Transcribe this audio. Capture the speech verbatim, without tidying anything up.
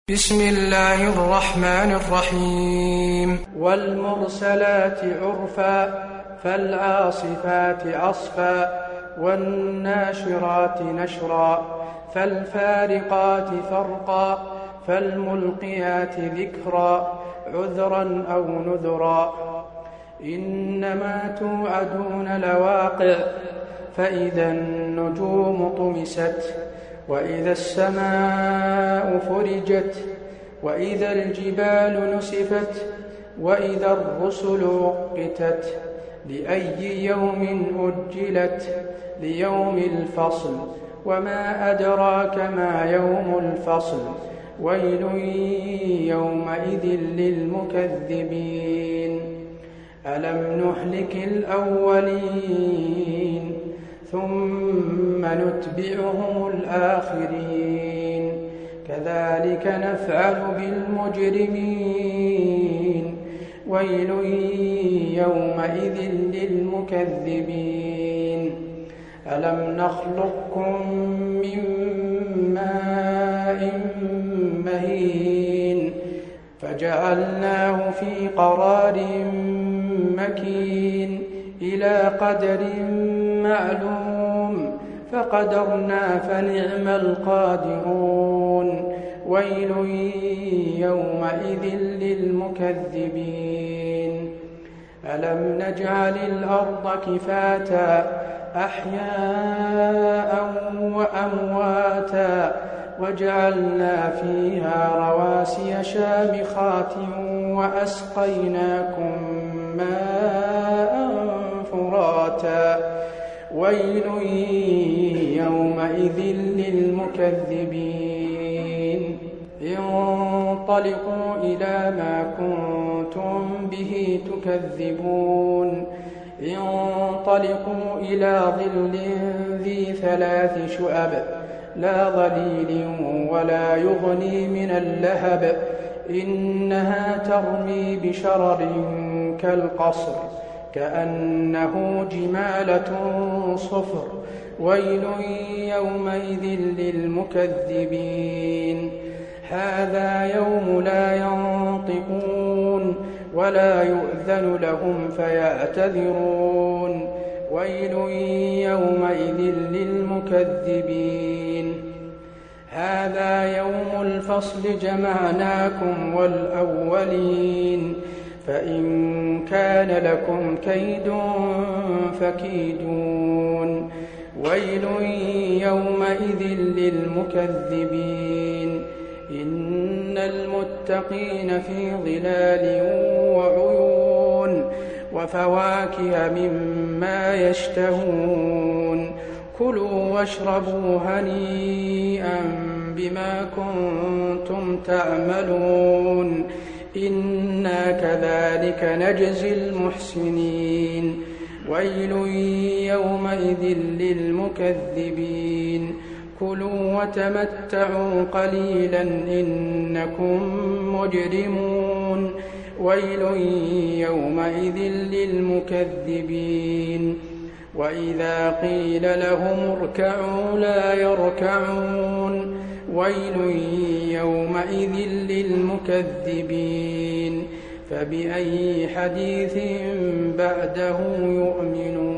بسم الله الرحمن الرحيم والمرسلات عرفا فالعاصفات عصفا والناشرات نشرا فالفارقات فرقا فالملقيات ذكرا عذرا أو نذرا إنما توعدون لواقع فإذا النجوم طمست وإذا السماء فرجت وإذا الجبال نسفت وإذا الرسل وقتت لأي يوم أجلت ليوم الفصل وما أدراك ما يوم الفصل ويل يومئذ للمكذبين ألم نهلك الأولين ثم نتبعهم الآخرين كذلك نفعل بالمجرمين ويل يومئذ للمكذبين ألم نخلقكم من ماء مهين فجعلناه في قرار مكين إلى قدر معلوم فقدرنا فنعم القادرون ويل يومئذ للمكذبين ألم نجعل الأرض كفاتا أحياء وأمواتا وجعلنا فيها رواسي شامخات وأسقيناكم ماء فراتا ويل يومئذ للمكذبين انطلقوا إلى ما كنتم به تكذبون انطلقوا إلى ظل ذي ثلاث شعب لا ظليل ولا يغني من اللهب إنها ترمي بشرر كالقصر كأنه جمالة صفر ويل يومئذ للمكذبين هذا يوم لا ينطقون ولا يؤذن لهم فيعتذرون ويل يومئذ للمكذبين هذا يوم الفصل جمعناكم والأولين فإن كان لكم كيد فكيدون ويل يومئذ للمكذبين إن المتقين في ظلال وعيون وفواكه مما يشتهون كلوا واشربوا هنيئا بما كنتم تعملون إنا كذلك نجزي المحسنين ويل يومئذ للمكذبين كلوا وتمتعوا قليلا إنكم مجرمون ويل يومئذ للمكذبين وإذا قيل لهم اركعوا لا يركعون ويل يومئذ للمكذبين فبأي حديث بعده يؤمنون